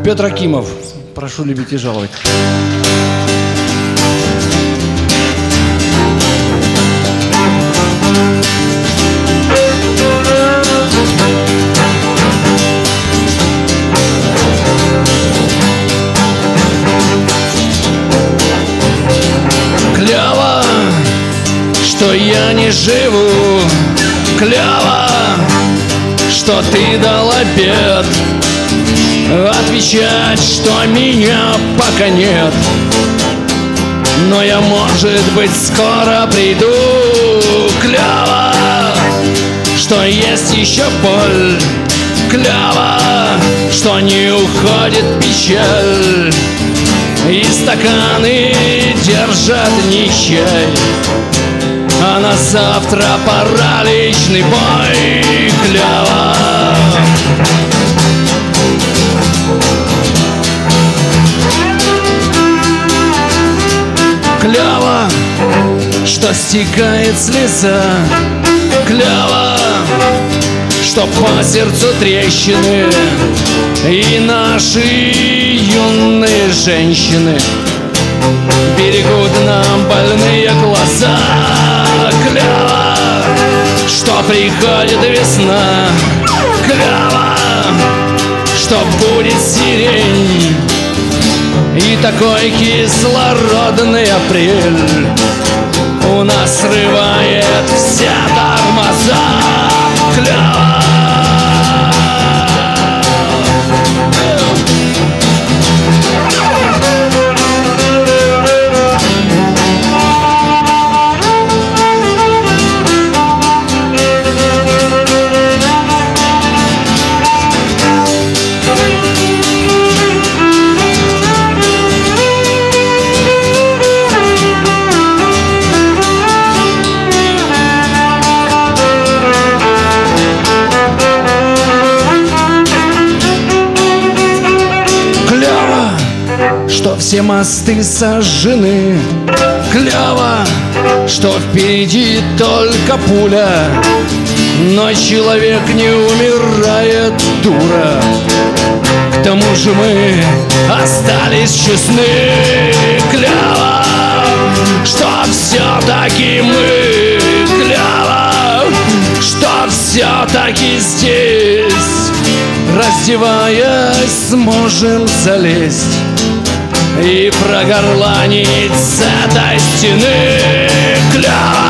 Петр Акимов. Прошу любить и жаловать. Клево, что я не живу. Клево, что ты дал обед. Отвечать, что меня пока нет. Но я, может быть, скоро приду. Клево, что есть еще боль. Клево, что не уходит печаль. И стаканы держат ничей. А на завтра параличный бой. Клево. Клево, что стекает слеза. Клево, что по сердцу трещины. И наши юные женщины берегут нам больные глаза. Клево, что приходит весна. Клево, что будет сирень. И такой кислородный апрель у нас срывает все тормоза. Клево. Что все мосты сожжены. Клево, что впереди только пуля. Но человек не умирает, дура. К тому же мы остались честны. Клево, что все-таки мы. Клево, что все-таки здесь, раздеваясь, сможем залезть и прогорланить с этой стены. Клево.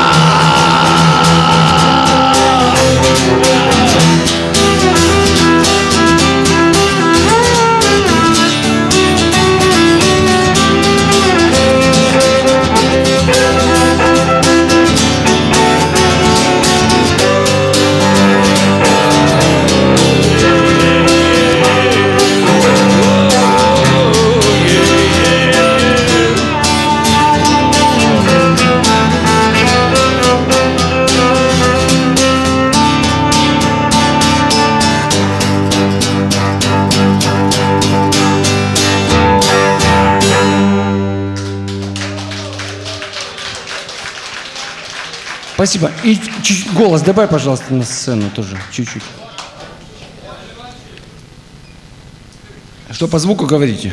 Спасибо. И голос добавь, пожалуйста, на сцену тоже. Чуть-чуть. Что по звуку говорите?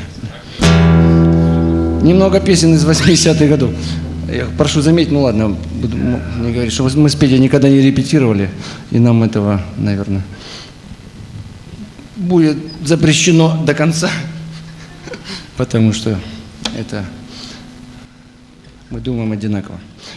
Немного песен из 80-х годов. Я прошу заметить, ну ладно, буду не говорить, что мы с Петей никогда не репетировали, и нам этого, наверное, будет запрещено до конца, потому что это мы думаем одинаково.